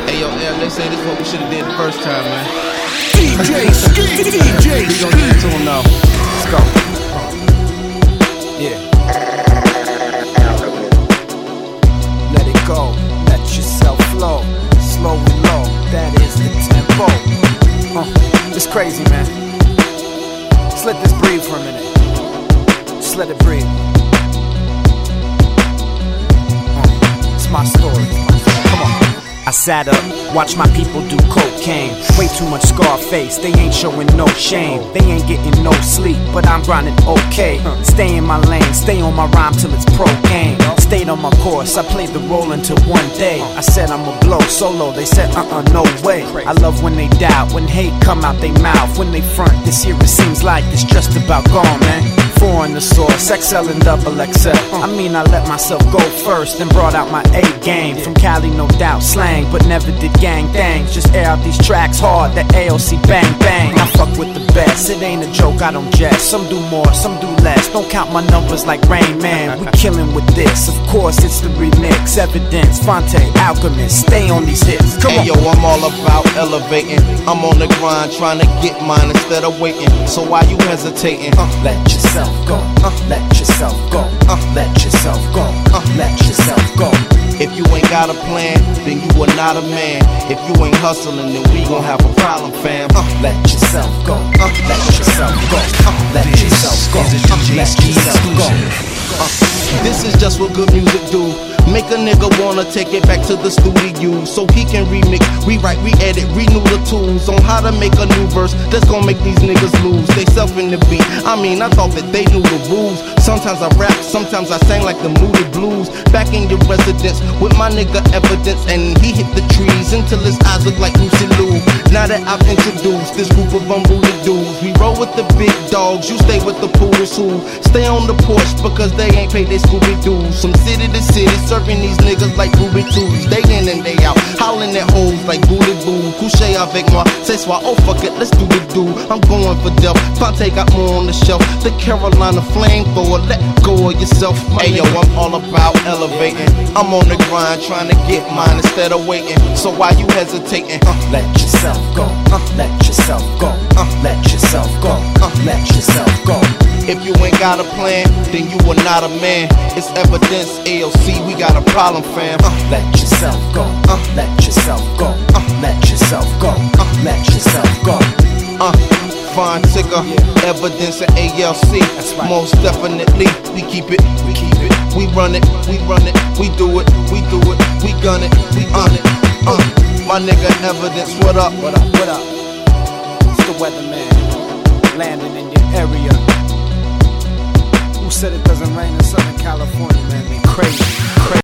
Hey, yo, they say this is what we should have did the first time, man. DJ Ski, DJ We gon' get into him now. Let's go. Yeah. Let it go, let yourself flow. Slow and low, that is the tempo. It's crazy, man. Just let this breathe for a minute. Just let it breathe. It's my story. Come on. I sat up, watched my people do cocaine. Way too much Scarface, they ain't showing no shame. They ain't getting no sleep, but I'm grinding okay. Stay in my lane, stay on my rhyme till it's pro game. Stayed on my course, I played the role until one day I said I'ma blow solo, they said no way. I love when they doubt, when hate come out they mouth. When they front, this year it seems like it's just about gone, man. Four in the source, XL and double XL. I mean I let myself go first, then brought out my A game. From Cali no doubt, slang, but never did gang things. Just air out these tracks hard, that AOC bang bang. I fuck with the best, it ain't a joke, I don't jest. Some do more, some do less, don't count my numbers like Rain Man. We killing with this, of course it's the remix. Evidence, Fonte, Alchemist, stay on these hits. Come on. Yo, I'm all about elevating. I'm on the grind trying to get mine instead of waiting. So why you hesitating? Let yourself go, let yourself go, let yourself go, let yourself go. If you ain't got a plan, then you are not a man. If you ain't hustling, then we gon' have a problem, fam. Let yourself go, let yourself go, let yourself go, let yourself go. This is just what good music do. Make a nigga wanna take it back to the studio so he can remix, rewrite, re-edit, renew the tools on how to make a new verse that's gonna make these niggas lose they self in the beat. I mean, I thought that they knew the rules. Sometimes I rap, sometimes I sang like the Moody Blues. Back in your residence with my nigga Evidence, and he hit the trees until his eyes look like Lucy Liu. Now that I've introduced this group of unruly dudes, we roll with the big dogs, you stay with the poodles who stay on the porch because they ain't paid their Scooby Doos. From city to city, serving these niggas like Ruby Tues, day in and day out, howling at hoes like Booty Boo. Couché avec moi, c'est soir, oh fuck it, let's do the do. I'm going for death, Fonte got more on the shelf. The Carolina flamethrower, let go of yourself. Hey yo, I'm all about elevating. I'm on the grind trying to get mine instead of waiting. So why you hesitating? Let yourself go, let yourself go, let yourself go, let yourself go. If you ain't got a plan, then you are not a man. It's Evidence, AOC, we got a problem, fam. Let yourself go, let yourself go, let yourself go, let yourself go. Fine ticker, Evidence and ALC. That's right. Most definitely, we keep it, we keep it. We run it, we run it, we do it, we do it, we gun it, we on it. My nigga Evidence, what up? What up, what up? It's the weatherman, landing in your area. Who said it doesn't rain in Southern California, man? They crazy.